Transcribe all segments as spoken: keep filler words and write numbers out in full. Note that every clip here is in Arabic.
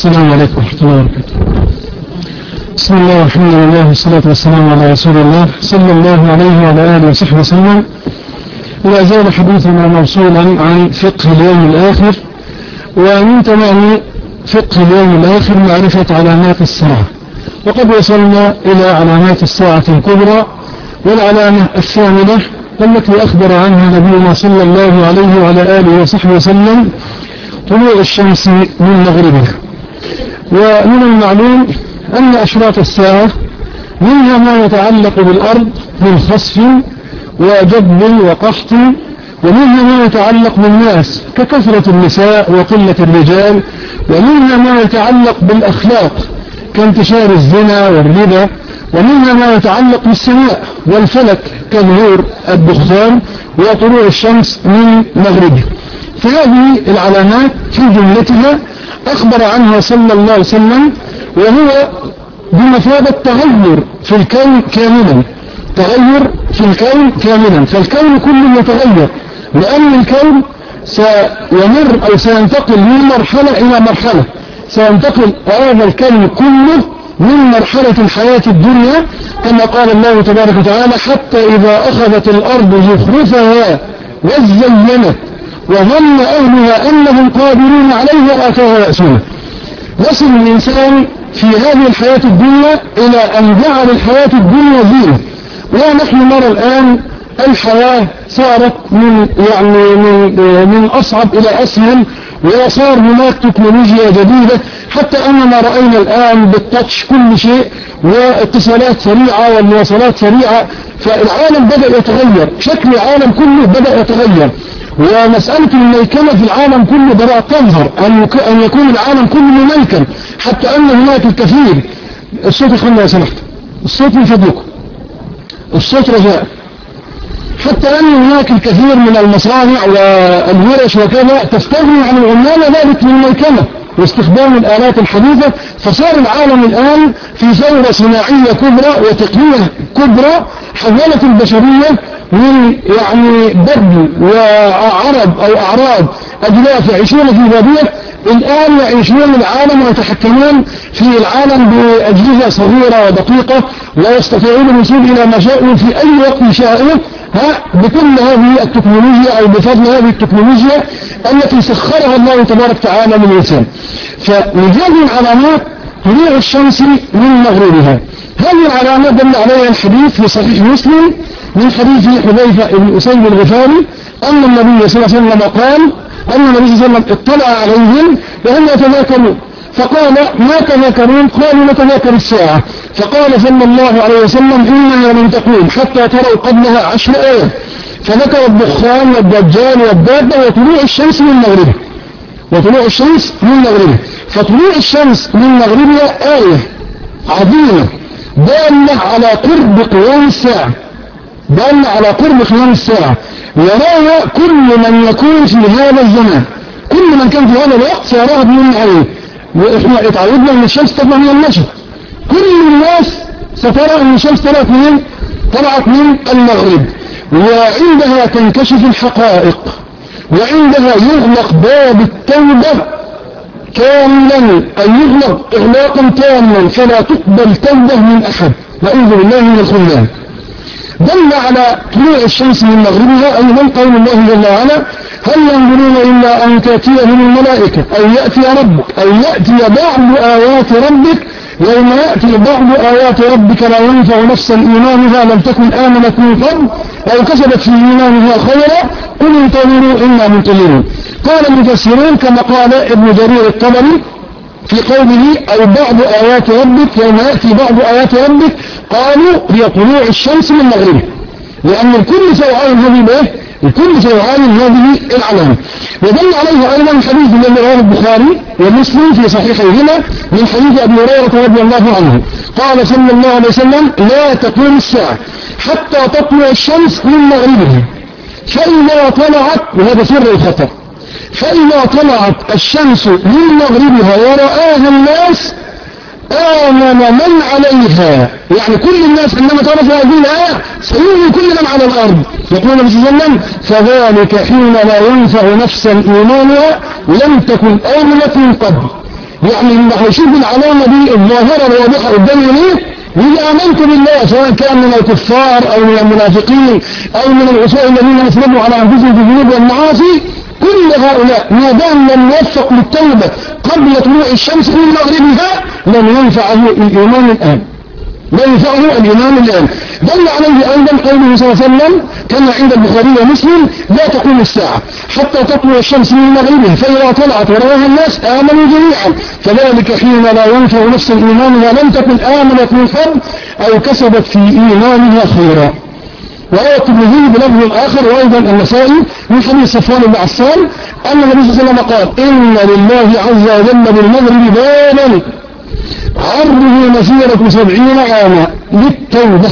السلام عليكم ورحمة الله وبركاته. بسم الله والحمد لله والصلاة والسلام على رسول الله صلى الله عليه وعلى آله وصحبه وسلم. لا زال حديثنا موصولا عن فقه اليوم الآخر، ومن تمام فقه اليوم الآخر معرفة علامات الساعة، وقد وصلنا إلى علامات الساعة الكبرى، والعلامة الثامنة التي أخبر عنها نبينا صلى الله عليه وعلى آله وصحبه وسلم طلوع الشمس من مغربها. ومن المعلوم أن أشراط الساعة منها ما يتعلق بالأرض من خسف وجب وقحط، ومنها ما يتعلق بالناس ككثرة النساء وقلة الرجال، ومنها ما يتعلق بالأخلاق كانتشار الزنا والربا، ومنها ما يتعلق بالسماء والفلك كظهور الدخان وطلوع الشمس من مغربها. فهذه العلامات في جملتها أخبر عنها صلى الله عليه وسلم، وهو بمثابة تغير في الكون كاملا، تغير في الكون كاملا، فالكون كله يتغير، لأن الكون سيمر أو سينتقل من مرحلة إلى مرحلة، سينتقل هذا الكون كله من مرحلة الحياة الدنيا كما قال الله تبارك وتعالى: حتى إذا أخذت الأرض زخرفها وزينت وظن أهلها أنهم قادرون عليها آتاها بأسنا. وصل الإنسان في هذه الحياة الدنيا إلى أن جعل الحياة الدنيا زينة، ونحن نرى الآن الحياة صارت من يعني من من أصعب إلى أسهل، وصار هناك تكنولوجيا جديدة، حتى أننا رأينا الآن بالتاتش كل شيء، واتصالات سريعة والمواصلات سريعة، فالعالم بدأ يتغير، شكل العالم كله بدأ يتغير، ومسألة الميكنة في العالم كله بدأت تظهر، أن يكون العالم كله مميكن، حتى أن هناك الكثير. الصوت يخلنا يا سمحت، الصوت من فضلكم، الصوت رجاء. حتى أن هناك الكثير من المصانع والورش وكذا تستغني عن العمال ذلك من الميكنة واستخدام الآلات الحديثة، فصار العالم الآن في ثورة صناعية كبرى وتقنية كبرى حولت البشرية من يعني بدو وعرب أو أعراب أجلاف يعيشون في بادية، الآن يعيشون العالم ويتحكمون في العالم بأجهزة صغيرة ودقيقة، لا يستطيعون الوصول إلى ما شاءوا في أي وقت شاءوا، ها بكل هذه التكنولوجيا أو بفضل هذه التكنولوجيا التي سخرها الله تبارك وتعالى للإنسان. فمن هذه العلامات طلوع الشمس من مغربها. هذه العلامات دل عليها الحديث في صحيح مسلم من حديث حذيفة بن أسيد الغفاري أن النبي صلى الله عليه وسلم قال أن النبي صلى الله عليه وسلم اطلع عليهم وهم يتذاكرون، فقال: ما تذاكرون؟ قالوا: نتذاكر الساعة. فقال صلى الله عليه وسلم: إنها لم تقوم حتى تروا قبلها عشر آيات، فذكر الدخان والدجال والدابة وطلوع الشمس من مغربها، وطلوع الشمس من مغربها. فطلوع الشمس من مغربها آية عظيمة دالة على قرب قيام الساعة، دالة على قرب قيام الساعة، يراها كل من يكون في هذا الزمان، كل من كان في هذا الوقت سيراها بمن عليه. وإحنا اتعودنا أن الشمس تطلع من المشرق، كل الناس سترى أن الشمس طلعت من طلعت من المغرب، وعندها تنكشف الحقائق، وعندها يغلق باب التوبة كاملا، أي يغلق إغلاقا تاما فلا تقبل توبة من أحد، نعوذ بالله من الخذلان. دل على طلوع الشمس من مغربها أيضا قول الله جل وعلا: هل ينظرون إلا أن تأتيهم الملائكة أو يأتي ربك أو يأتي بعض آيات ربك، يوم يأتي بعض آيات ربك لا ينفع نفسا إيمانها لم تكن آمنت من قبل أو كسبت في إيمانها خيرا قل انتظروا إنا منتظرون. قال المفسرون كما قال ابن جرير الطبري في قوله أو بعض آيات ربك يوم يأتي بعض آيات ربك، قالوا هي طلوع الشمس من مغربها، لأن الكل سيعاين هذه الايه؟ الكل سيعاين هذه العلامة. ودل عليه أيضا حديث من رواه البخاري ومسلم في صحيحيهما من حديث أبي هريرة رضي الله عنه قال صلى الله عليه وسلم: لا تقوم الساعة حتى تطلع الشمس من مغربها، فإذا طلعت، وهذا سر الخطر، فإذا طلعت الشمس من مغربها ورآها الناس آمن من عليها، يعني كل الناس عندما تعرف هذه الآية سيؤمن كل من على الأرض. يقول النبي صلى الله عليه وسلم: فذلك حين لا ينفع نفسا إيمانها لم تكن آمنة من قبل. يعني اللي هيشوف العلامة دي الظاهرة الواضحة قدام عينيه يقول آمنت بالله، سواء كان من الكفار أو من المنافقين أو من العصاة الذين أسلموا على أنفسهم بالذنوب والمعاصي. كل هؤلاء ما دام لم يوفق للتوبة قبل طلوع الشمس من مغربها لم ينفعه الإيمان الآن، لا ينفعه الإيمان الآن. دل عليه أيضا قوله صلى الله عليه وسلم كما عند البخاري ومسلم: لا تقوم الساعة حتى تطلع الشمس من مغربها، فإذا طلعت ورواها الناس آمنوا جميعا، فذلك حين لا ينفع نفس إيمانها لم تكن آمنت من قبل أو كسبت في إيمانها خيرا. وروى الترمذي بلفظ آخر وأيضا النسائي من حديث صفوان بن عسال أن النبي صلى الله عليه وسلم قال: إن لله عز وجل بالمغرب بابا عرضه مسيرة سبعين عاما للتوبة.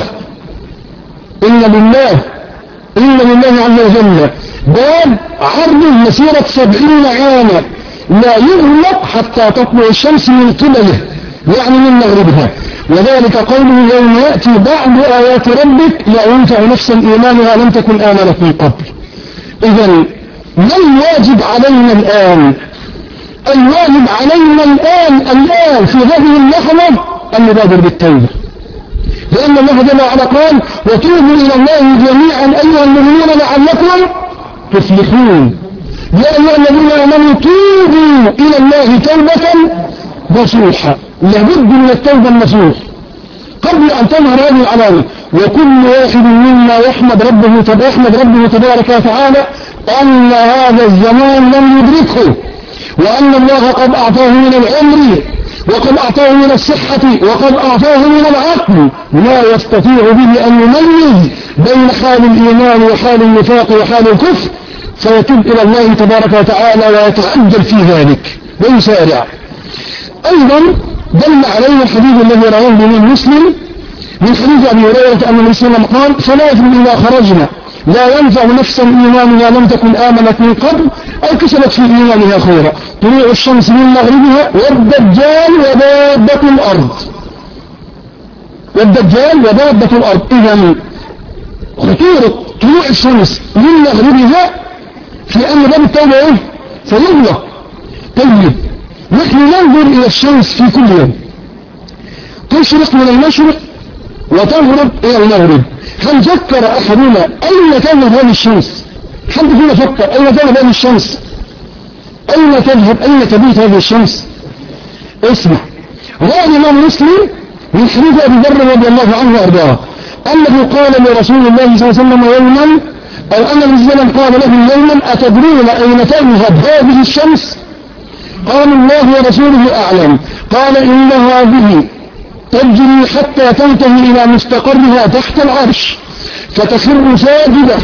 إن لله إن لله عز وجل باب عرضه مسيرة سبعين عاما لا يغلق حتى تطلع الشمس من قبله، يعني من مغربها. وذلك قوله: يوم يأتي بعض آيات ربك لا ينفع نفسا إيمانها لم تكن آمنت من قبل. إذن ما الواجب علينا الآن؟ الواجب علينا الآن الآن في هذه اللحظة أن نبادر بالتوبة، لأن الله جل وعلا قال: وتوبوا إلى الله جميعا أيها المؤمنون لعلكم تفلحون. يا أيها الذين آمنوا توبوا إلى الله توبة نصوحا. لابد من التوبة النصوح قبل أن تظهر هذه العلامة. وكل واحد منا يحمد ربه يحمد ربه تبارك وتعالى أن هذا الزمان لم يدركه، وأن الله قد أعطاه من العمر وقد أعطاه من الصحة وقد أعطاه من العقل لا يستطيع به أن يميز بين حال الإيمان وحال النفاق وحال الكفر، فيتوب إلى الله تبارك وتعالى ويتعجل في ذلك ويسارع. أيضا دل عليه الحديث الذي رواه الإمام مسلم من حديث أبي هريرة أن النبي صلى الله عليه وسلم قال: ثلاث إذا خرجنا لا ينفع نفسا إيمانها لم تكن آمنت من قبل أو كسبت في إيمانها خيرا: طلوع الشمس من مغربها والدجال ودابة الأرض. والدجال ودابة الأرض. إذا خطورة طلوع الشمس من مغربها في أن باب التوبة إيه؟ سيغلق. طيب نحن ننظر إلى الشمس في كل يوم، تشرق من المشرق وتغرب إلى المغرب. هل فكر أحدنا أين تذهب هذه الشمس؟ حد فينا فكر أين تذهب هذه الشمس؟ أين تذهب؟ أين تبيت هذه الشمس؟ اسمع، روى الإمام مسلم من حديث أبي ذر رضي الله عنه وأرضاه أنه قال لرسول الله صلى الله عليه وسلم يوما، أو أن النبي صلى الله عليه وسلم قال له يوما: أتدرون أين تذهب هذه الشمس؟ قال: الله ورسوله أعلم. قال: إن هذه تجري حتى تنتهي إلى مستقرها تحت العرش فتخر ساجدة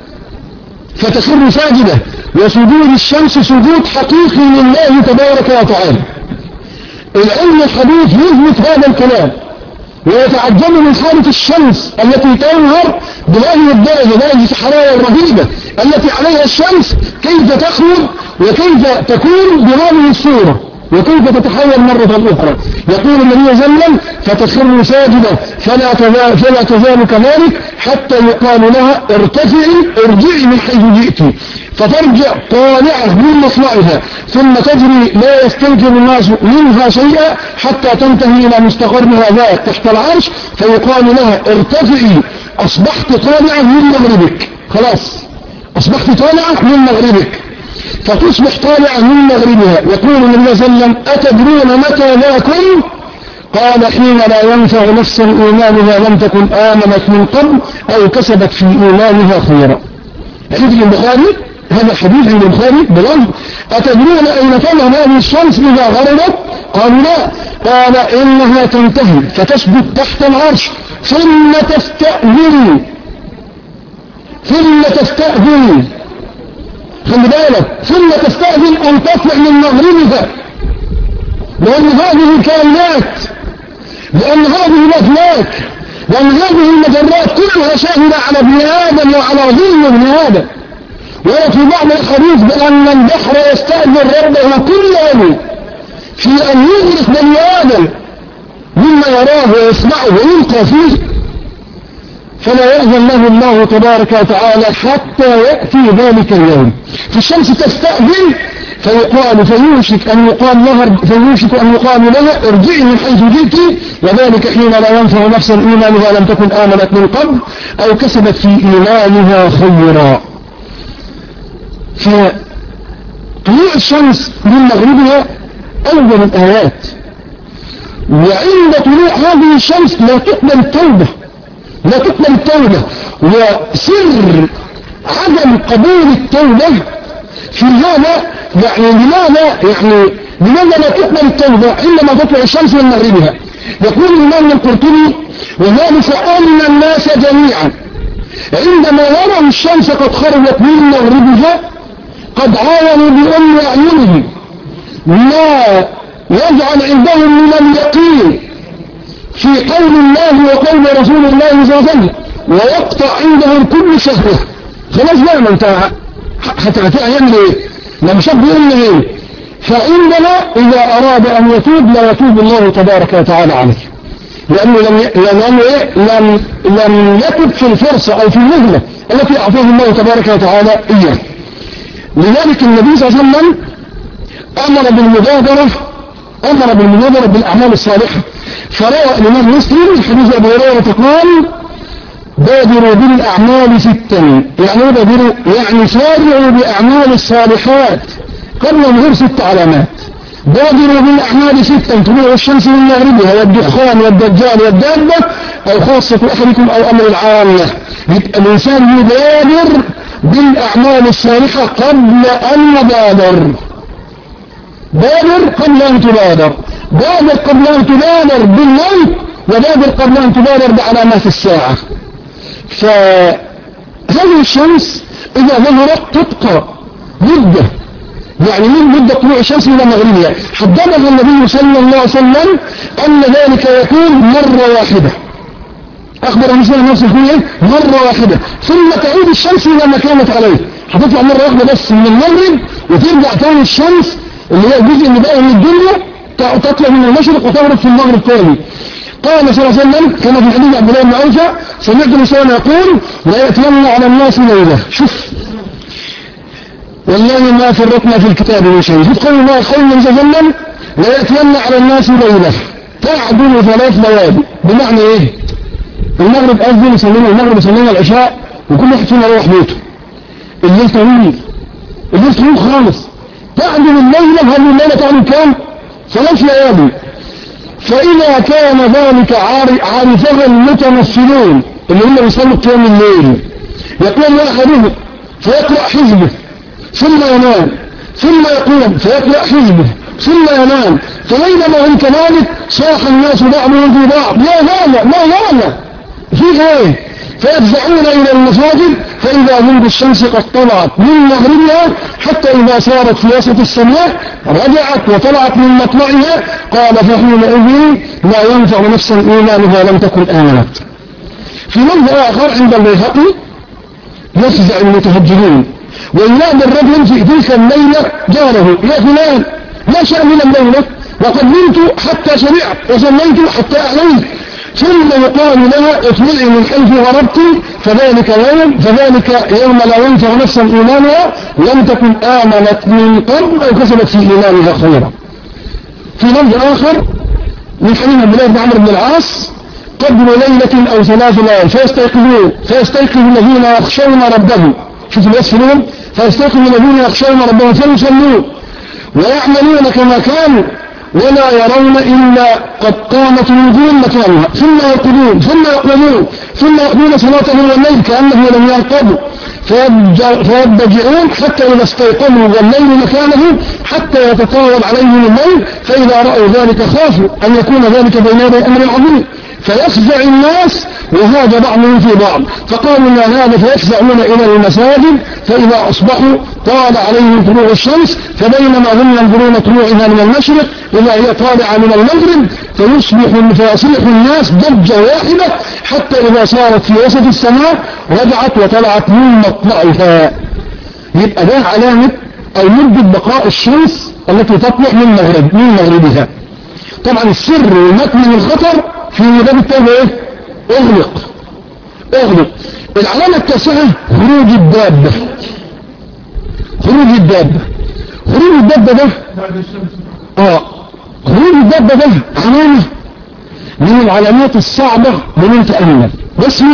فتخر ساجدة وسجود الشمس سجود حقيقي لله تبارك وتعالى. العلم الحديث يثبت هذا الكلام ويتعجب من حالة الشمس التي تنهر بهذه الدرجة، درجة الحرارة الرهيبة التي عليها الشمس، كيف تخرج وكيف تكون بهذه الصورة وكيف تتحول مرة أخرى. يقول النبي صلى الله عليه وسلم: فتخر ساجدة فلا تزال, فلا تزال كذلك حتى يقال لها: ارتفعي ارجعي من حيث جئت، فترجع طالعة من مطلعها ثم تجري لا يستنكر الناس منها شيئا حتى تنتهي إلى مستقرها ذات تحت العرش، فيقال لها: ارتفعي أصبحت طالعة من مغربك، خلاص أصبحت طالعة من مغربك، فتصبح طالعة من مغربها. يقول النبي صلى الله عليه وسلم: أتدرون متى ذاكم؟ قال: حين لا ينفع نفسا إيمانها لم تكن آمنت من قبل أو كسبت في إيمانها خيرا. حديث البخاري، هذا حديث البخاري بلفظ: أتدرون أين تذهب هذه الشمس إذا غربت؟ قالوا: لا. قال: إنها تنتهي فتثبت تحت العرش ثم تستأذن ثم تستأذن خلي بالك ثم تستأذن أن تطلع من مغربها، لأن هذه الكائنات لأن هذه الأفلاك لأن هذه المجرات كلها شاهدة على ابن آدم وعلى ظلم ابن آدم. وفي بعض الحديث بأن البحر يستأذن ربه كل يوم في أن يغرق بني آدم مما يراه ويسمعه ويلقى فيه، فلا يأذن له الله تبارك وتعالى حتى يأتي ذلك اليوم. فالشمس تستأذن فيقال فيوشك أن يقال لها فيوشك أن يقال لها ارجعي من حيث جئت، وذلك حين لا ينفع نفسا إيمانها لم تكن آمنت من قبل أو كسبت في إيمانها خيرا. فطلوع الشمس من مغربها أول الآيات، وعند طلوع هذه الشمس لا تقبل التوبة، لا تقبل التوبة. وسر عدم قبول التوبة في هذا، يعني لماذا يعني لماذا لا تقبل التوبة عندما تطلع الشمس من مغربها؟ يقول الإمام القرطبي: وذلك أن الناس جميعا عندما يروا الشمس قد خرجت من مغربها قد عاينوا بأم أعينهم ما يجعل عندهم من اليقين في قول الله وقول رسول الله صلى الله عليه وسلم، ويقطع عندهم كل شهوة. خلاص بقى ما انت هتعمل ايه؟ لما شاب يقول ايه؟ فعندنا اذا اراد ان يتوب لا يتوب الله تبارك وتعالى عليه، لانه لم لانه ايه؟ لم لم يتب في الفرصة او في المهلة التي اعطاه الله تبارك وتعالى اياه. لذلك النبي صلى الله عليه وسلم امر بالمبادرة امر بالمبادرة بالاعمال الصالحة. فروى الامام مسلم حديث ابي هريرة قال: بادروا بالاعمال ستا، يعني بادروا يعني سارعوا باعمال الصالحات قبل ظهور ست علامات. بادروا بالاعمال ستا: طلوع الشمس من مغربها، والدخان والدجال والدابة، او خاصة احدكم او امر العامة. يبقى الانسان يبادر بالاعمال الصالحة قبل ان يبادر. بادر قبل ان تبادر، بادر قبل ان تبادر بالموت، وبادر قبل ان تبادر بعلامات الساعة. فهذه الشمس إذا ظهرت تبقى مدة، يعني من مدة طلوع الشمس إلى مغربها. حددها النبي صلى الله عليه وسلم أن ذلك يكون مرة واحدة، أخبر مسلم نفسه فيه مرة واحدة، ثم تعود الشمس إلى ما كانت عليه. هتطلع مرة واحدة بس من المغرب، وترجع تاني الشمس اللي هي الجزء اللي باقي من الدنيا تطلع من المشرق وتغرب في المغرب تاني. قال صلى الله عليه وسلم كما في حديث عبد الله بن عوفة: سمعت الرسول يقول: لا يأتين على الناس ليلة. شوف والله ما فرطنا في الكتاب من شيء. شوف قول الله قول النبي صلى الله عليه وسلم: لا يأتين على الناس ليلة تعدل ثلاث ليالي. بمعنى ايه؟ المغرب أذن يصلينا المغرب يصلينا العشاء وكل واحد فينا يروح بيته. الليل طويل، الليل طويل خالص. تعدل الليلة، هذه الليلة تعدل كام؟ ثلاث ليالي. فإذا كان ذلك عارفها المتمثلون اللي هم يصلوا قيام الليل، يقوم أحدهم فيقرأ حزبه ثم ينام، ثم يقوم فيقرأ حزبه ثم ينام، فبينما هم كذلك صاح الناس بعضهم في بعض: ما هذا ما هذا في ايه؟ فيفزعون إلى المساجد فإذا هم بالشمس قد طلعت من مغربها، حتى إذا صارت في وسط السماء رجعت وطلعت من مطلعها. قال: فحينئذ لا ينفع نفسا إيمانها لم تكن آمنت. في لفظ آخر عند البيهقي: يفزع المتهجرون وينادي الرجل في تلك الليلة جاره: يا فلان ما شأن الليلة؟ وقد نمت حتى سمعت وصليت حتى أعلمت. ثم يقال لها: اطلعي من حيث غربت، فذلك يوم فذلك يوم لا ينفع نفسا إيمانها لم تكن آمنت من قبل أو كسبت في إيمانها خيرا. في لفظ آخر من حديث عبد الله بن عمرو بن العاص: قدر ليلة أو ثلاث ليال فيستيقظون فيستيقظ الذين يخشون ربهم. شوف الوصف لهم: فيستيقظ الذين يخشون ربهم فيصلون ويعملون كما كانوا ولا يرون إلا قد قامت النجوم مكانها، ثم يرقدون ثم يقومون ثم يقضون صلاتهم والليل كأنه لم يرقدوا، فيضجعون حتى إذا استيقظوا والليل مكانه حتى يتطاول عليهم الليل، فإذا رأوا ذلك خافوا أن يكون ذلك بين يدي أمر عظيم فيفزع الناس وهذا بعضهم في بعض. فقالوا: ما هذا؟ فيفزعون إلى المساجد فإذا أصبحوا طال عليهم طلوع الشمس، فبينما هم ينظرون طلوعها من المشرق إذا هي طالعة من المغرب، فيصبح فيصيح الناس ضجة واحدة حتى إذا صارت في وسط السماء رجعت وطلعت من مطلعها. يبقى ده علامة أو مدة بقاء الشمس التي تطلع من مغرب من مغربها. طبعا السر والمكمن الخطر في باب التوبة ايه؟ اغلق اغلق. العلامة التاسعة: خروج الدابة. خروج الدابة خروج الدابة ده اه خروج الدابة ده علامة من العلامات الصعبة لمن تأمل. واسمع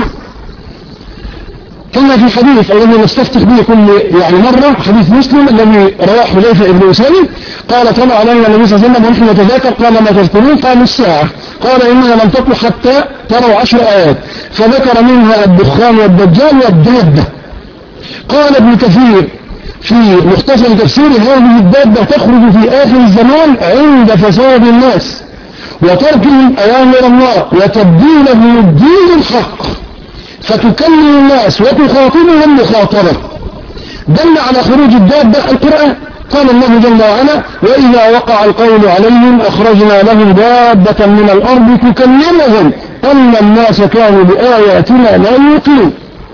كما في حديث الذي نستفتح به كل يعني مرة، حديث مسلم الذي رواه حذيفة بن أسيد قال طلع علينا النبي صلى الله عليه وسلم ونحن نتذاكر قال ما تذكرون؟ قالوا الساعة. قال إنها لم تطلع حتى تروا عشر آيات فذكر منها الدخان والدجال والدابة. قال ابن كثير في مختصر تفسير هذه الدابة تخرج في آخر الزمان عند فساد الناس وتركهم أوامر الله وتبديلهم الدين الحق فتكلم الناس وتخاطبهم مخاطبة. دل على خروج الدابة القرآن. قال الله جل وعلا وإذا وقع القول عليهم أخرجنا لهم دابة من الأرض تكلمهم أن الناس كانوا بآياتنا لا يوقنون.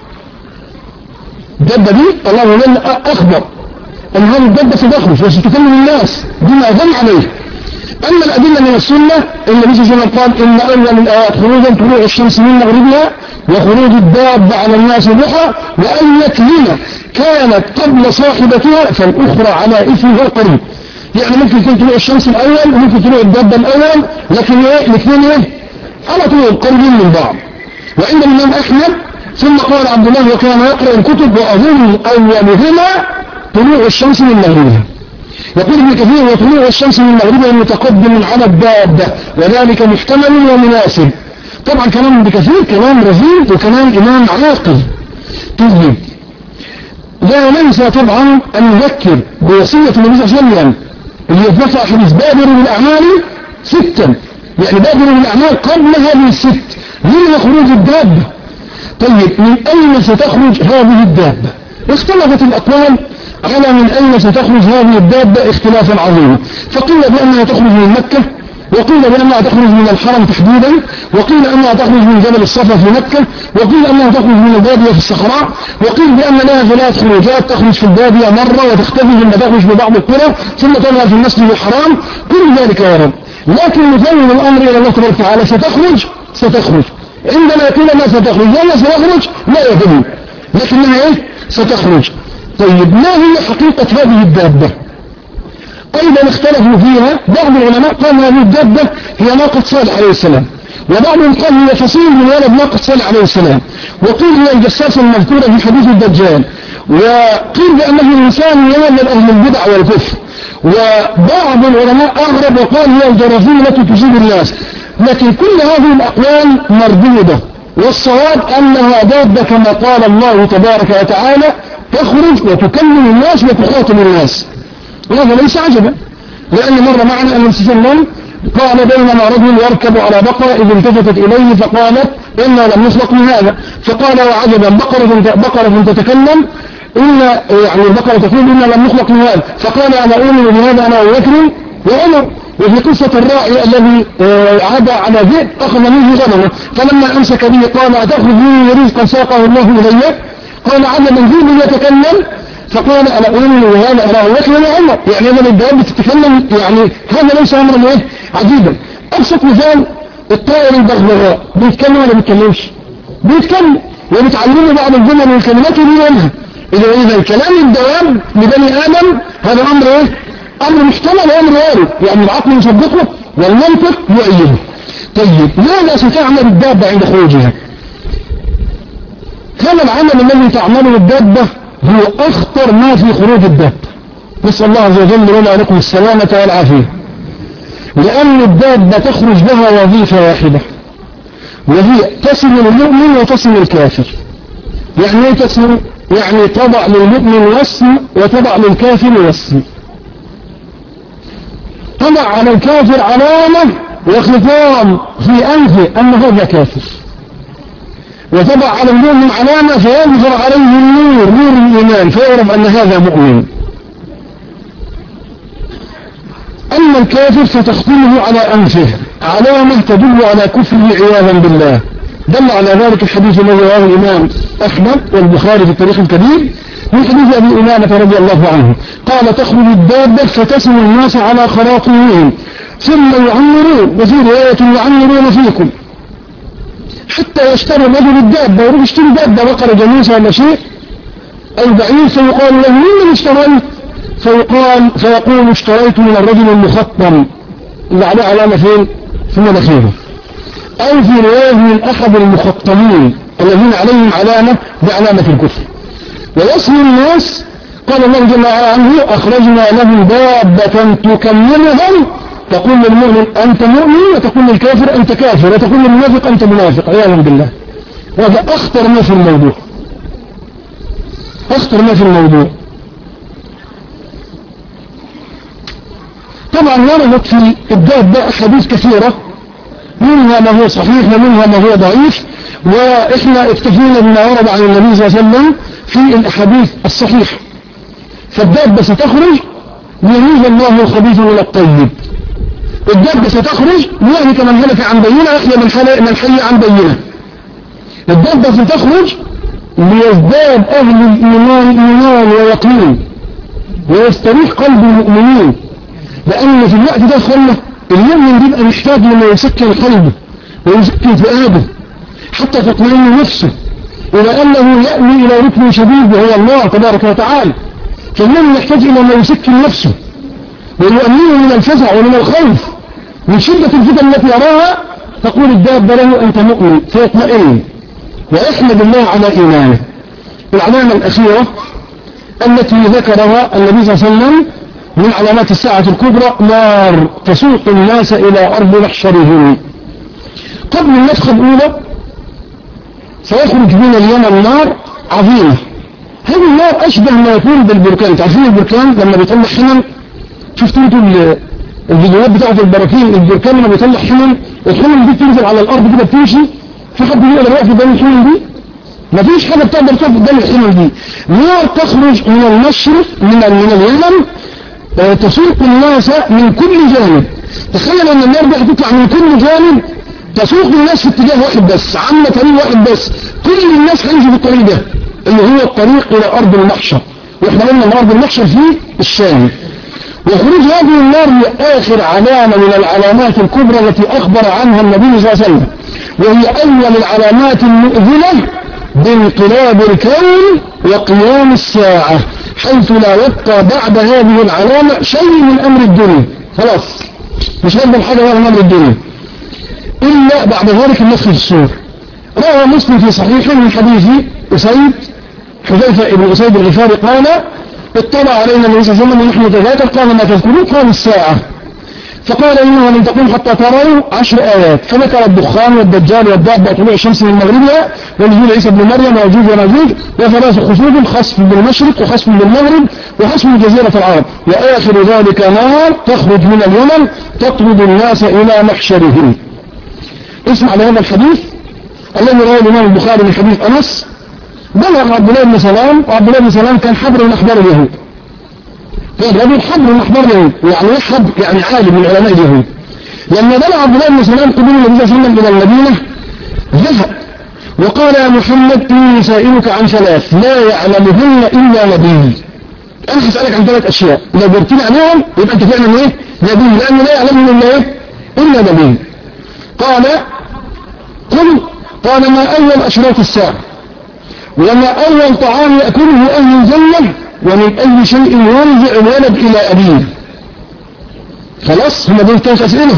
الدابة دي الله جل أخبر أن هذه الدابة ستخرج وستكلم الناس بما ظن عليه. أما الأدلة من السنة النبي صلى الله عليه وسلم قال إن أول الآيات خروجا طلوع الشمس من مغربها وخروج الدابة على الناس ضحى وأن كلمة كانت قبل صاحبتها فالأخرى على إثمها القريب. يعني ممكن يكون طلوع الشمس الأول وممكن طلوع الدابة الأول لكن إيه الاثنين إيه على طول قريبين من بعض. وعند الإمام أحمد ثم قال عبد الله وكان يقرأ الكتب وأظن أولهما طلوع الشمس من مغربها. يقول ابن كثير وطلوع الشمس من مغربها متقدم على الدابة وذلك محتمل ومناسب. طبعا كلام ابن كثير كلام رزين وكلام إمام عاقل. طيب لا ننسى طبعا أن نذكر بوصية النبي صلى الله عليه وسلم اللي يتنفع حديث بادروا بالأعمال ستا، يعني بادروا بالأعمال قبل هذه الست من خروج الدابة. طيب من أين ستخرج هذه الدابة؟ اختلفت الأقوال على من أين ستخرج هذه الدابة اختلافا عظيما. فقيل بأنها تخرج من مكة وقيل بأنها تخرج من الحرم تحديدا وقيل أنها تخرج من جبل الصفا في مكة وقيل أنها تخرج من البادية في الصحراء وقيل بأن لها ثلاث خروجات تخرج في البادية مرة وتختفي ثم تخرج في بعض القرى ثم تظهر في المسجد الحرام. كل ذلك ورد لكن نفوض الأمر إلى الله تبارك وتعالى. ستخرج ستخرج عندما يقول ما ستخرج ولا ستخرج لا يدري لكنها ايه ستخرج. طيب ما هي حقيقة هذه الدابة؟ أيضا اختلفوا فيها. بعض العلماء قال هذه الدابة هي ناقة صالح عليه السلام وبعضهم قال هي فصيل من ولد ناقة صالح عليه السلام وقيل هي الجساسة المذكورة في حديث الدجال وقيل بأنه الإنسان يولد أهل البدع والكفر وبعض العلماء أغرب وقال هي الجراثيم التي تصيب الناس. لكن كل هذه الأقوال مردودة والصواب أنها دابة كما قال الله تبارك وتعالى تخرج وتكلم الناس وتخاطب الناس. وهذا ليس عجبا لأن مر معنا أن السلام قال بينما رجل يركب على بقرة إذ التفتت إليه فقالت إنا لم نسبق من هذا فقال وعجبا بقرة, بقرة تتكلم إلا يعني البقرة تقول إنا لم نخلق من هذا فقال أنا أؤمن بهذا أنا وبكر وعمر. وفي قصة الراعي الذي عاد على ذئب أخذ منه غنمه فلما أمسك به قال أتأخذ مني رزقا ساقه الله إليه قال عجبا ذئب يتكلم فقال أنا أؤمن بهذا أنا وبكر وعمر. يعني هذا الدواب بتتكلم يعني هذا ليس أمرا إيه عجيبا. أبسط مثال الطائر البغبغاء بيتكلم ولا بيتكلمش؟ بيتكلم وبتعلمه بعض الجمل والكلمات وبيقولها. إذا إذا كلام الدواب لبني آدم هذا أمر إيه؟ أمر محتمل وأمر وارد يعني العقل يصدقه والمنطق يؤيده. طيب ماذا ستعمل الدابة عند خروجها؟ هذا العمل الذي تعمله الدابة هو أخطر ما في خروج الدابة. نسأل الله عز وجل لنا ولكم السلامة والعافية. لأن الدابة تخرج لها وظيفة واحدة وهي تسم المؤمن وتسم الكافر. يعني ايه تسم؟ يعني تضع للمؤمن وسم وتضع للكافر وسم. تضع على الكافر علامة وختام في أنفه أن هذا كافر وتضع على المؤمن علامة فيظهر عليه النور نور الإيمان فيعرف أن هذا مؤمن. أما الكافر فتختمه على أنفه علامة تدل على كفره عياذا بالله. دل على ذلك الحديث الذي رواه الإمام أحمد والبخاري في التاريخ الكبير من حديث أبي أمامة رضي الله عنه قال تخرج الدابة فتسم الناس على خراطيمهم ثم يعمرون وفي رواية يعمرون فيكم حتى يشتري الرجل الدابة ويروح يشتري دابة بقرة جاموسة ولا شيء أو بعير فيقال له من اشتريه فيقال فيقول اشتريت من الرجل المخطم اللي عليه علامة فين؟ في مناخيره. أو في رواية من أحد المخطمين الذين عليهم علامة بعلامة الكفر. ويصل الناس قال الله جل وعلا عنه أخرجنا لهم دابة تكملهم تقول للمؤمن أنت مؤمن وتقول للكافر أنت كافر وتقول للمنافق أنت منافق عياذا بالله. وهذا أخطر ما في الموضوع، أخطر ما في الموضوع. طبعا وردت في الدابة أحاديث كثيرة منها ما هو صحيح ومنها ما هو ضعيف، وإحنا اكتفينا بما ورد عن النبي صلى الله عليه وسلم في الأحاديث الصحيحة. فالدابة ستخرج ليميز الله الخبيث من الطيب. الدابة ستخرج ليهلك من هلك عن بينة ويحيى من حي عن بينة. الدابة ستخرج ليزداد أهل الإيمان إيمان ويقين ويستريح قلب المؤمنين، لأن في الوقت ده خلنا المؤمن بيبقى محتاج لما يسكن قلبه ويسكن فؤاده حتى تطمئن نفسه إلى أنه يأوي إلى ركن شديد وهو الله تبارك وتعالى. فالمؤمن يحتاج إلى ما يسكن نفسه ويؤمنه من الفزع ومن الخوف من شدة الفتن التي يراها. تقول الدابة له أنت مؤمن فيطمئن ويحمد الله على إيمانه. العلامة الأخيرة التي ذكرها النبي صلى الله عليه وسلم من علامات الساعة الكبرى نار تسوق الناس إلى أرض محشرهم. قبل النفخة الأولى سيخرج من اليمن نار عظيمة. هذه النار أشبه ما يكون بالبركان. تعرفين البركان لما بيطلع حمم؟ شفتوا انتوا الفيديوهات بتاعت البراكين؟ البركان لما بيطلع حمم الحمم دي بتنزل على الأرض كده بتمشي. في حد يقدر يقف قدام الحمم دي؟ مفيش حاجة بتقدر تقف قدام الحمم دي. نار تخرج من المشرق من من اليمن تسوق الناس من كل جانب. تخيل ان النار دي هتطلع من كل جانب تسوق الناس في اتجاه واحد بس، عامة طريق واحد بس، كل الناس هيمشوا في الطريق ده اللي هو الطريق الى ارض المحشر. واحنا قلنا ان ارض المحشر في الشام. وخروج هذه النار هي اخر علامة من العلامات الكبرى التي اخبر عنها النبي صلى الله عليه وسلم، وهي اول العلامات المؤذنة بانقلاب الكون وقيام الساعة، حيث لا يبقى بعد هذه العلامة شيء من أمر الدنيا. خلاص مش هيبقى حاجة ولا من أمر الدنيا إلا بعد ذلك النفخ في الصور. روى مسلم في صحيحه من حديث أسيد حذيفة بن أسيد الغفاري قال اطلع علينا النبي صلى الله عليه وسلم ونحن نتذاكر قال ما تذكرون؟ قال الساعة. فقال إنها لن تقوم حتى تروا عشر آيات، فذكر الدخان والدجال والدابة طلوع الشمس من مغربها ونزول عيسى بن مريم ويجوج وماجوج وثلاث خسوف خسف بالمشرق وخسف بالمغرب وخسف جزيرة العرب وآخر ذلك نار تخرج من اليمن تطرد الناس إلى محشرهم. اسمع لهذا الحديث الذي رواه الإمام البخاري من حديث أنس. بلغ عبد الله بن سلام، وعبد الله بن سلام كان حبر من أحبار اليهود. كان رجل حبر من أحبار اليهود، يعني ايه حبر؟ يعني عالم من علماء اليهود. لما بلغ عبد الله بن سلام قدوم النبي صلى الله عليه وسلم إلى المدينة ذهب وقال يا محمد إني سائلك عن ثلاث لا يعلمهن إلا نبي. أنا هسألك عن ثلاث أشياء لو جبتني عليهم يبقى أنت فعلا إيه؟ نبي، لأنه لا يعلمهن إلا إيه؟ إلا نبي. قال قل قال ما أول أشراط الساعة وما أول طعام يأكله أهل الجنة ومن أي شيء يرجع الولد إلى أبيه. خلاص هم دول ثلاث أسئلة.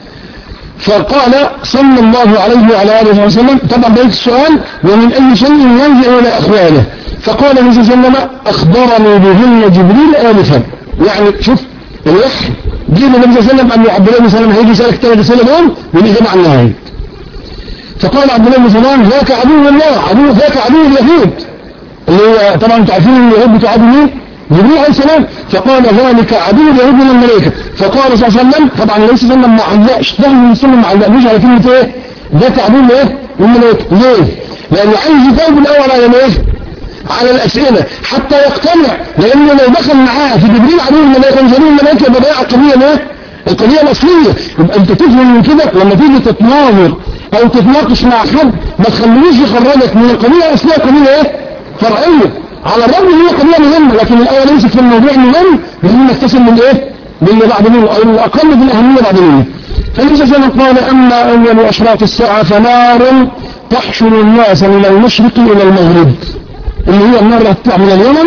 فقال صلى الله عليه وعلى آله وسلم طبعا بيت السؤال ومن أي شيء يرجع إلى أخواله. فقال النبي صلى الله عليه وسلم أخبرني بهن جبريل آلفا. يعني شوف الوحي جيب النبي صلى الله عليه وسلم أن عبد الله بن سلام هيجي يسألك ثلاث أسئلة دول والإجابة عن النهاية. فقال عبد الله بن سلام ذاك عدو الله، عدو ذاك عدو اليهود اللي هو طبعا انتوا عارفين ان اليهود بتعادوا مين؟ جبريل عليه السلام. فقال ذلك عدو اليهود من الملائكه. فقال صلى الله عليه وسلم طبعا النبي صلى الله عليه وسلم ما علقش ده من السنه ما علقش على كلمه ايه؟ ذاك عدو ايه؟ من الملائكه. ليه؟ لانه عايز يجاوب الاول على ايه؟ على الاسئله حتى يقتنع، لانه لو دخل معاه في جبريل عدو الملائكه مش عدو الملائكه يبقى ضيع القضيه الايه؟ القضيه الاصليه. يبقى انت تفهم من كده لما تيجي تتناظر او تتناقش مع حد ما تخليهوش يخرجك من القضيه الاصليه قضيه ايه؟ فرعيه. على الرغم ان هي قضيه مهمه لكن الاول يمسك في الموضوع مهم لازم نكتسب من ايه؟ من اللي بعد منه او الاقل في الاهميه بعد منه. فالنبي صلى الله عليه وسلم قال اما اول اشراط الساعه فنار تحشر الناس من المشرق الى المغرب، اللي هي النار اللي هتطلع من اليمن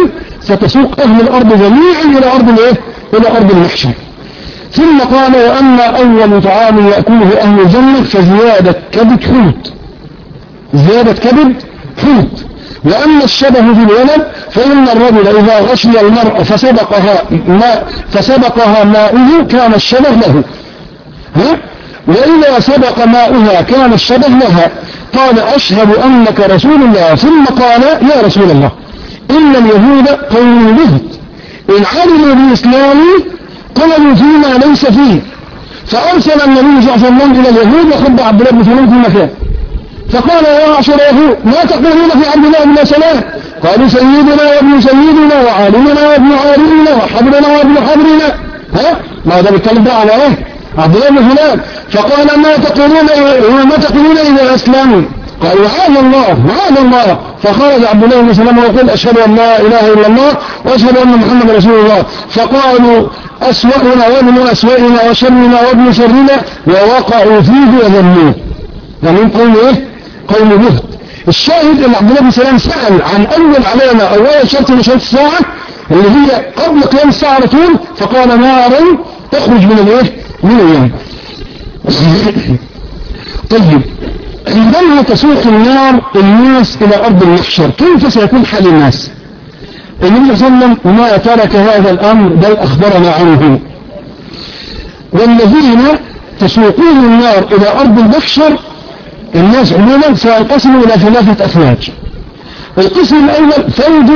فتسوق أهل الأرض جميعا إلى أرض الإيه؟ إلى أرض المحشر. ثم قال وأما أول طعام يأكله أهل الجنة فزيادة كبد حوت، زيادة كبد حوت. وأما الشبه في الولد فإن الرجل إذا غشي المرأة فسبقها ما فسبقها ماؤه كان الشبه له، ها؟ وإذا سبق ماؤها كان الشبه لها. قال أشهد أنك رسول الله. ثم قال يا رسول الله إن اليهود قوم بهت إن علموا بإسلامي قالوا فيما ليس فيه، فأرسل النبي صلى الله عليه وسلم إلى اليهود وخب عبد الله بن سلام في مكان، فقال يا معشر اليهود ما تقولون في عبد الله بن سلام؟ قالوا سيدنا وابن سيدنا وعالمنا وابن عالمنا وحبرنا وابن حبرنا. ها ما هذا بيتكلم بقى على ايه؟ عبد الله بن سلام. فقال ما تقولون ما تقولون إذا أسلموا؟ قالوا معاذ الله معاذ الله. فخرج عبد الله بن سلام ويقول أشهد أن لا إله إلا الله وأشهد أن محمد رسول الله. فقالوا أسوأنا وابن أسوأنا وشرنا وابن شرنا ووقعوا فيه وذنوه. يعني قوم إيه؟ قوم بهت. الشاهد أن عبد الله بن سلام سأل عن أول علامة أو أول شرط من شرط الساعة اللي هي قبل قيام الساعة على طول، فقال نار تخرج من الإيه؟ من اليم. طيب عندما تسوق النار الناس إلى أرض المحشر كيف سيكون حال الناس؟ النبي صلى الله عليه وسلم ما ترك هذا الأمر بل أخبرنا عنه. والذين تسوقون النار إلى أرض المحشر الناس عموما سينقسموا إلى ثلاثة أفواج. القسم الأول فوج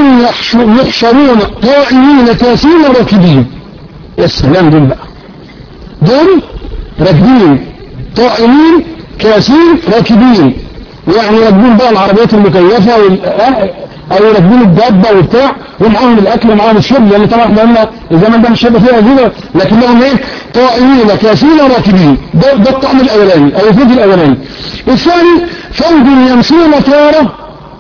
يحشرون طائعين كاسين راكبين. يا سلام دول بقى، دول راكبين طائعين كاسين راكبين، يعني يركبون بقى العربيات المكيفة أو يركبون الدابة وبتاع ومعاهم الأكل ومعاهم الشرب، لأن طبعا احنا قلنا الزمن ده مش شبه فيها كده، لكنهم ايه؟ طائعين كاسين راكبين. ده, ده الطعم الأولاني أو الفوج الأولاني. الثاني فوج يمشون تارة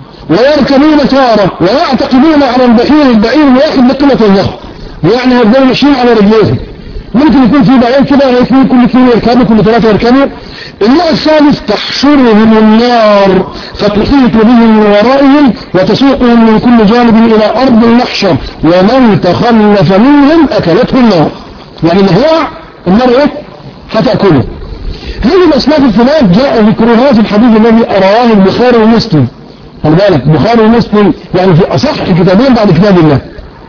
ويركبون تارة ويعتقدون على البعير البعير الواحد بقلة الظهر، يعني يفضلوا ماشيين على رجليهم. ممكن يكون في بعير كده يكون كل اثنين يركبوا كل ثلاثة يركبوا. النوع الثالث تحشرهم النار فتحيط بهم من ورائهم وتسوقهم من كل جانب إلى أرض المحشر ومن تخلف منهم أكلته النار. يعني الهواء النار ايه؟ هتأكله. هذه الأسباب الثلاث جاء ذكرها في الحديث الذي أرواه البخاري ومسلم. خلي بالك البخاري ومسلم يعني في أصح الكتابين بعد كتاب الله.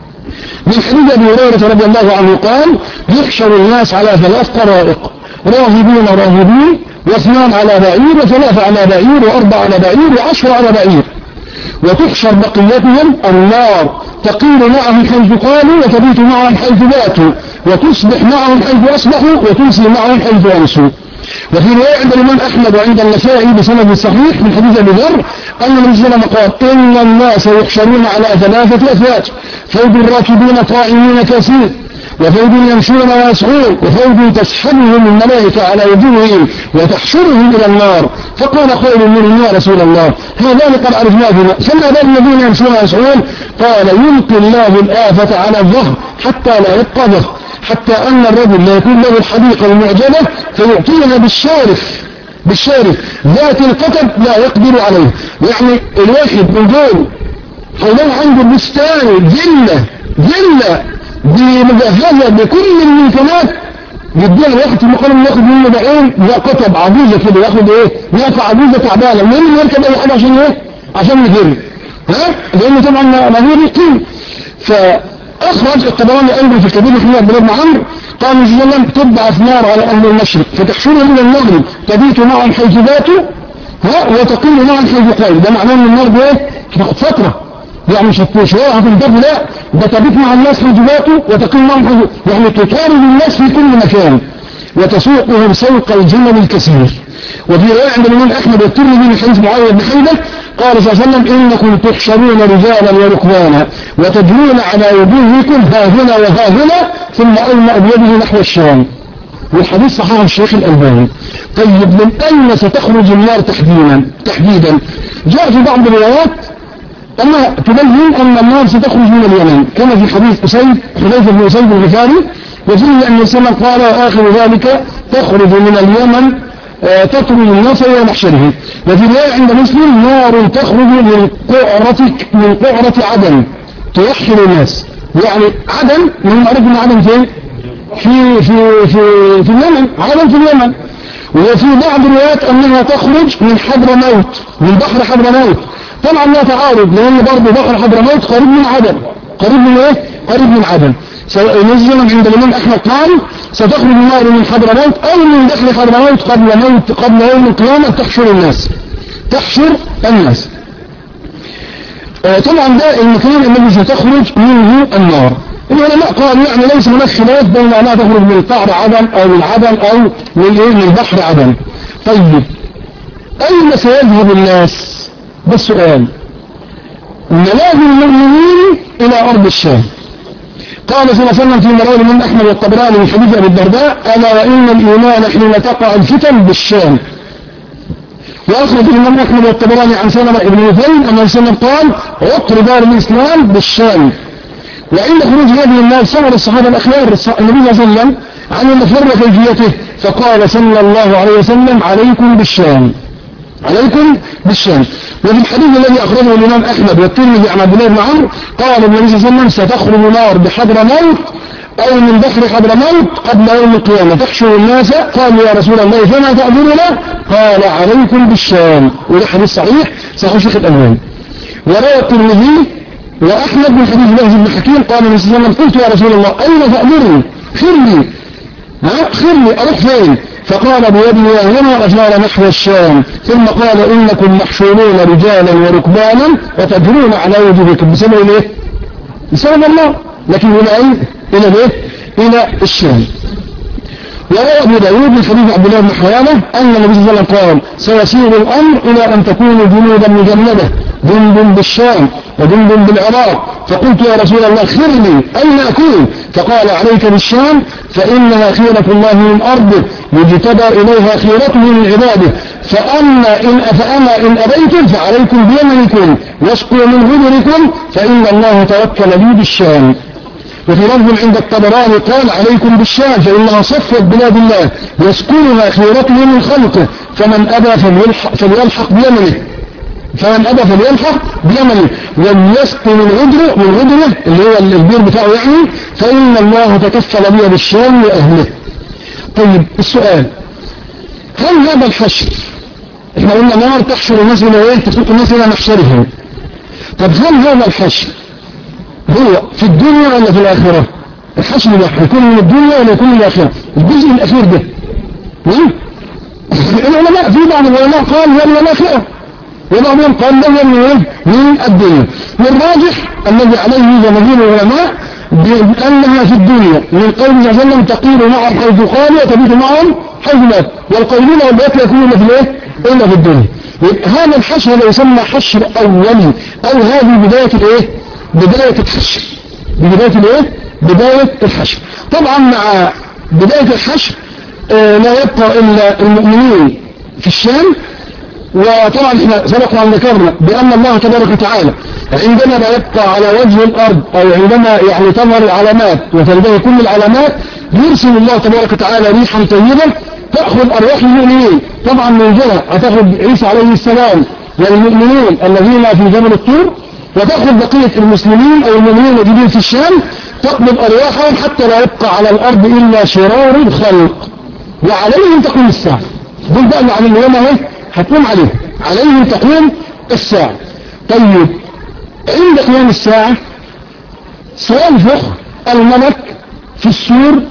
من حديث أبي هريرة رضي الله عنه قال يحشر الناس على ثلاث طرائق، راهبين راهبين واثنان على بعير وثلاثة على بعير وأربعة على بعير وعشرة على بعير، وتحشر بقيتهم النار تقيل معهم حيث قالوا وتبيت معهم حيث باتوا وتصبح معهم حيث أصبحوا وتمسي معهم حيث أمسوا. وفي رواية عند الإمام أحمد وعند النسائي بسند صحيح من حديث أبي ذر أن النبي صلى الله عليه وسلم قال إن الناس يحشرون على ثلاثة أفواج، فوج راكبين طائعين كاسين، وفوج يمشون ويسعون، وفوج تسحبهم الملائكة على وجوههم وتحشرهم إلى النار. فقال قائل منهم يا رسول الله هذان قد عرفناهما فما بال الذين يمشون ويسعون؟ قال يلقي الله الآفة على الظهر حتى لا يبقى ظهر، حتى أن الرجل لا يكون له الحديقة المعجبة فيعطيها بالشارف بالشارف ذات القطب لا يقدر عليه. يعني الواحد من دول حوله عنده بستان جنة جنة بمجهزة بكل الممكنات يديها الواحد في المقام ياخد منه بعين لا قطب عجوزة كده، ياخد ايه؟ ياخد عجوزة تعبانة منين يركب اي حاجة عشان ايه؟ عشان يجري، ها؟ لأنه طبعا ما هو بيقيم. فأخرج الطبراني أيضا في الكبير في عبد الله بن عمرو قال صلى الله عليه وسلم تبعث نار على أهل المشرق فتحشرهم إلى المغرب تبيت معهم حيث باتوا ها وتقيل معهم حيث قالوا. ده معناه ان النار ده ايه؟ فترة يعني مش شوية هتنتهي، لا ده تبيت مع الناس حيث باتوا وتقيل معهم حيث، يعني تطارد الناس في كل مكان وتسوقهم سوق الجمل الكثير. وفي رواية عند الإمام أحمد والترمذي من حديث معاوية بن حيدة قال صلى الله عليه وسلم إنكم تحشرون رجالا وركبانا وتجرون على وجوهكم ها هنا وها هنا ثم ألمأ بيده نحو الشام. والحديث صحيح الشيخ الألباني. طيب من أين ستخرج النار تحديدا؟ تحديدا جاء في بعض الروايات أنها تبين أن النار ستخرج من اليمن كما في حديث أسيد حذيفة بن أسيد الغفاري، وفيه أن الرسول قال آخر ذلك تخرج من اليمن تطرد الناس إلى محشره. وفي رواية عند مسلم نار تخرج من قعرة من قعرة عدن توحد الناس. يعني عدن من معروف ان عدن فين؟ في في في في اليمن، عدن في اليمن. وفي بعض الروايات انها تخرج من حضرموت، من بحر حضرموت. طبعا لا تعارض، لان برضه بحر حضرموت قريب من عدن. قريب من ايه؟ قريب من عدن. نزلا عند الامام احمد قال ستخرج النار من حضرموت او من بحر حضرموت قبل موت قبل يوم القيامه تحشر الناس. تحشر الناس. آه طبعا ده المكان الذي ستخرج منه النار. العلماء قالوا يعني ليس هناك خلاف بين انها تخرج من قعر عدن او من عدن او من ايه من بحر عدن. طيب اين سيذهب الناس؟ ده السؤال. ملاذ المؤمنين الى ارض الشام. قال صلى الله عليه وسلم في رواه الامام احمد والطبراني من حديث ابي الدرداء: الا وان الايمان حين تقع الفتن بالشام. واخرج الامام احمد والطبراني عن سلمة بن مثيل ان سلم قال: عطر دار الاسلام بالشام. وعند خروج هذه الناس سأل الصحابه الاخيار النبي صلى الله عليه وسلم عن المفر كيفيته، فقال صلى الله عليه وسلم: عليكم بالشام، عليكم بالشام. وفي الحديث الذي اخرجه الامام احمد والترمذي عن عبد الله بن عمرو قال النبي صلى الله عليه وسلم: ستخرج نار بحضرموت او من بحر حضرموت قبل يوم القيامه تحشر الناس. قالوا: يا رسول الله فما تأمرنا؟ قال: عليكم بالشام. وده حديث صحيح صحيح شيخ الالباني. وروى الترمذي واحمد من حديث بهز بن حكيم قال النبي صلى الله عليه وسلم: قلت يا رسول الله اين تأمرني؟ خيرني، ها خيرني اروح فين؟ فقال: بيدي هنا أشار نحو الشام. ثم قال: إنكم محشورون رجالا وركبانا وتجرون على وجوهكم بسبب ايه؟ بسبب الله. لكن إلى أين؟ إلى ايه؟ إلى الشام. وروى أبو داود من حديث عبد الله بن حيانة أن النبي صلى الله عليه وسلم قال: سيسير الأمر إلى أن تكون جنودا مجندة، جند بالشام وجند بالعراق. فقلت: يا رسول الله خيرني أين أكون؟ فقال: عليك بالشام فإنها خيرة الله من أرضه يجتبى إليها خيرته من عباده. فأما إن, فأما إن أبيتم فعليكم بيمنكم واسقوا من غدركم فإن الله توكل لي بالشام. وفي لفظ عند الطبراني قال: عليكم بالشام فإنها صفوة بلاد الله يسكنها خيرته من خلقه، فمن أبى فليلحق, فليلحق بيمنه فمن أبى فليلحق بيمنه وليسق من غدره من غدره اللي هو البير بتاعه يعني، فإن الله تكفل بي بالشام وأهله. طيب السؤال: هل هذا الحشر، احنا قلنا نار تحشر الناس الى ايه؟ تسوق الناس الى محشرهم. طب هل هذا الحشر هو في الدنيا ولا في الآخرة؟ الحشر ده يكون من الدنيا ولا يكون من الآخرة؟ الجزء الأخير ده العلماء في بعض العلماء قال هو من الآخرة وبعضهم قال هو من من الدنيا. والراجح الذي عليه جماهير العلماء بأنها في الدنيا، من قول صلى الله عليه وسلم: تقيل معهم حيث قال وتبيت معهم حيث مات، والقيلون والبيت لا يكون الا في الايه؟ الا في الدنيا. هذا الحشر لا يسمى حشر اولي، او هذه بدايه الايه؟ بدايه الحشر. بدايه الايه؟ بدايه الحشر. طبعا مع بدايه الحشر آه لا يبقى الا المؤمنين في الشام. وطبعا احنا سبق ان ذكرنا بان الله تبارك وتعالى عندما لا يبقى على وجه الارض، او عندما يعني تظهر العلامات وتنتهي كل العلامات، يرسل الله تبارك وتعالى ريحا طيبه تاخذ ارواح المؤمنين. طبعا من جهه هتاخذ عيسى عليه السلام والمؤمنين الذين في جبل الطور، وتاخذ بقيه المسلمين او المؤمنين الموجودين في الشام تقبض ارواحهم حتى لا يبقى على الارض الا شرار الخلق، وعليهم تقوم الساعه. دول بقى اللي على اليوم اهي هتقوم عليه، عليهم تقوم الساعه. طيب عند قيام الساعه سينفخ الملك في السور،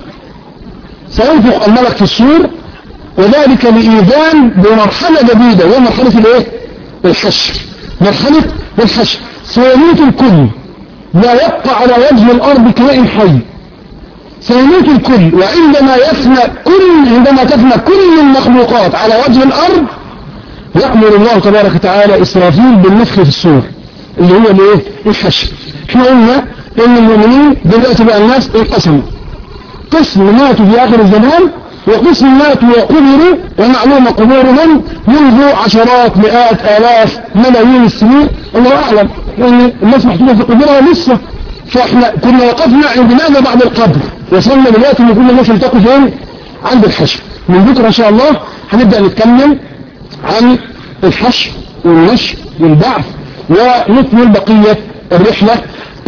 سينفخ الملك في السور، وذلك لإيذان بمرحلة جديدة وهي مرحلة الايه؟ الحشر. مرحلة الحشر سيموت الكل، لا يبقى على وجه الأرض كائن حي، سيموت الكل. وعندما يفنى كل عندما تفنى كل المخلوقات على وجه الأرض يأمر الله تبارك وتعالى إسرافيل بالنفخ في السور اللي هو الايه؟ الحشر. احنا قلنا ان المؤمنين دلوقتي بقى الناس انقسموا، قسم ماتوا في آخر الزمان، وقسم ماتوا وقبروا ومعلوم قبورهم منذ عشرات مئات آلاف ملايين السنين، الله أعلم، لأن الناس محطوطة في قبورها لسه. فإحنا كنا وقفنا عند ماذا بعد القبر، وصلنا دلوقتي ان كل الناس يلتقوا فين؟ عند الحشر. من بكرة إن شاء الله هنبدأ نتكلم عن الحشر والنشر والبعث، ونكمل بقية الرحلة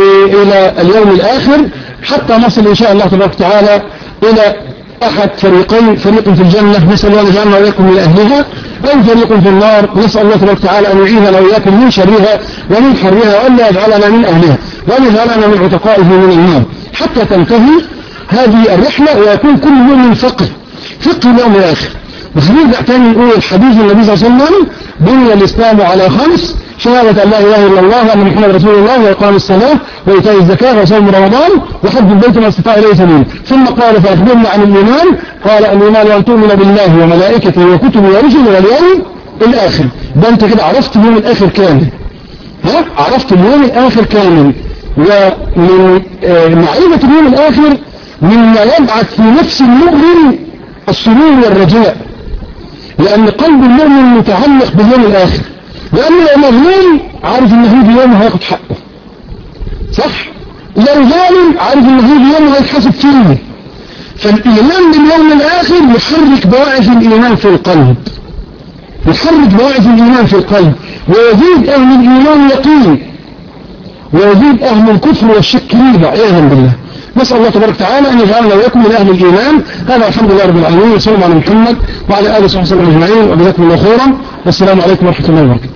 إلى اليوم الآخر حتى نصل إن شاء الله تبارك وتعالى إلى أحد فريقين، فريق في الجنة نسأل الله أن يجعلنا وإياكم من أهلها، أو فريق في النار نسأل الله تبارك وتعالى أن يعيذنا وإياكم من شرها ومن حرها، وأن لا يجعلنا من أهلها وأن يجعلنا من عتقائه من النار حتى تنتهي هذه الرحلة ويكون كل يوم فقه فقه اليوم الآخر. وهنرجع تاني نقول الحديث النبي صلى الله عليه وسلم: بني الإسلام على خمس: شهادة أن لا إله إلا الله وأن محمد رسول الله، وإقام الصلاة، وإيتاء الزكاة، وصوم رمضان، وحج البيت ما استطاع إليه سبيلا. ثم قال: فأخبرنا عن الإيمان. قال: الإيمان أن تؤمن بالله وملائكته وكتبه ورسله واليوم الآخر. ده أنت كده عرفت اليوم الآخر كامل، ها عرفت اليوم الآخر كامل. ومن معرفة اليوم الآخر مما يبعث في نفس المؤمن السرور والرجاء، لأن قلب المؤمن متعلق باليوم الآخر، لأنه لو مظلوم عارف إن هيجي يوم هياخد حقه، صح؟ لو ظالم عارف إن هيجي يوم هيتحاسب فيه. فالإيمان باليوم الآخر يحرك بواعث الإيمان في القلب، يحرك بواعث الإيمان في القلب، ويزيد أهل الإيمان يقين، ويزيد أهل الكفر والشك ريبة عياذا بالله. نسأل الله تبارك وتعالى أن يجعلنا ويكون من أهل الإيمان. هذا الحمد لله رب العالمين، وصلى الله على محمد وعلى آله وصحبه وسلم أجمعين، وجزاكم الله خيرا، والسلام عليكم ورحمة الله وبركاته.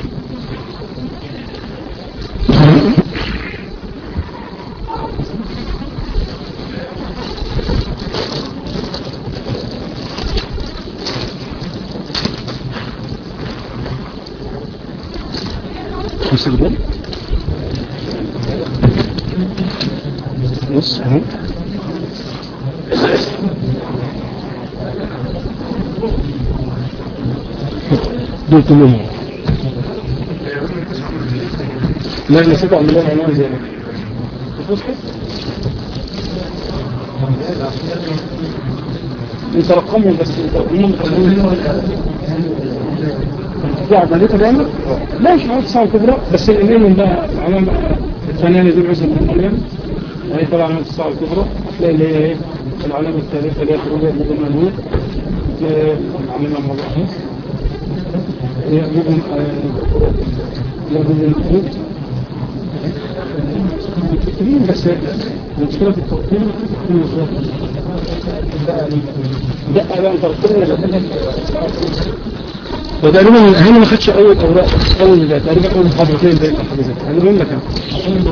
بص اهو دول كلهم. لا نسيت اعمل لهم عنوان زي انت رقمهم بس هم في عملية دائما لا مش عارف صعب كبرى، بس الإيمان بقى العلامة الثانية دول عزم الإيمان هي طبعا علامة الصعب الكبرى، تلاقي اللي هي ايه العلامة الثالثة اللي هي خروج المدن منهور، تلاقي العلامة المضاحية هي مدن مدن الخروج مكتبين. بس المشكلة في التقديم دقة بقى تقديم وتقريبا هنا ما خدش اول اوراق اول تقريبا اول محاضرتين زي الحاجات انا بقول لك انا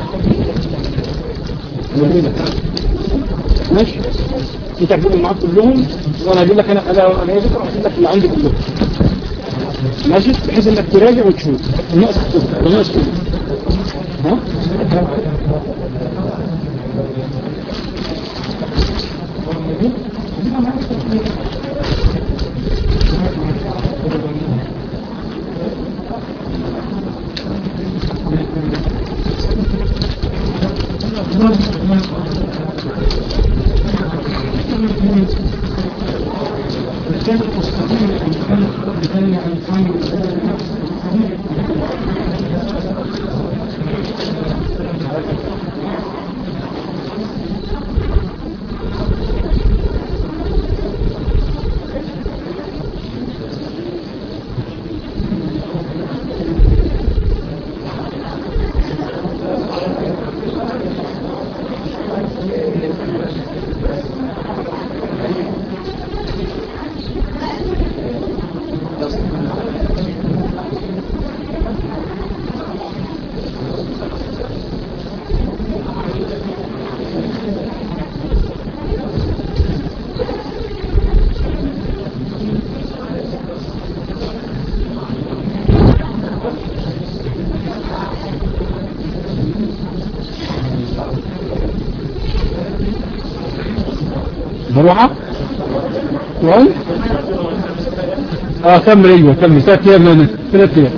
بقول لك ماشي انت هتجيب معاك كلهم وانا هجيب لك انا انا انا بكره هجيب لك اللي عندي كلهم ماشي، بحيث انك تراجع وتشوف النقص النقص ها مروحة وين اه كمل ايوه كمل ثلاث ايام لنا ثلاث ايام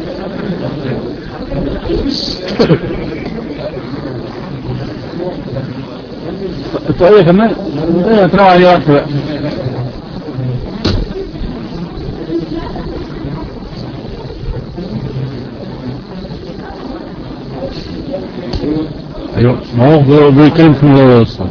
الطريقة كمان ايه تروح عليه واحدة بقى ايوه ما هو بيتكلم في الموضوع اصلا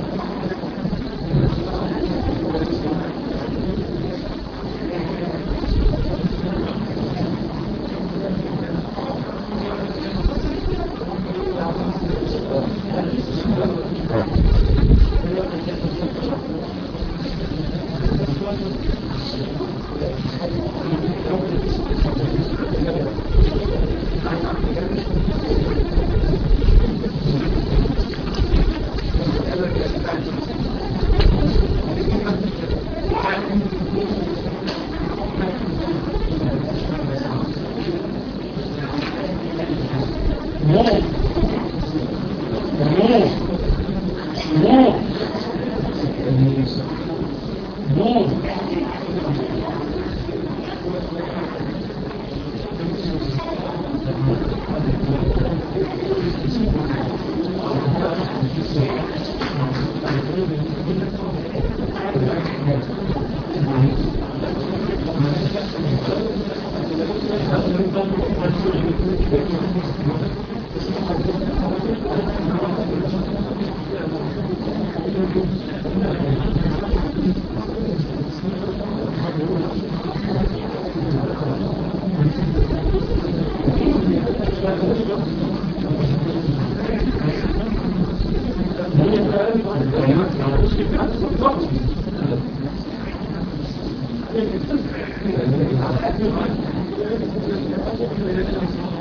Thank you.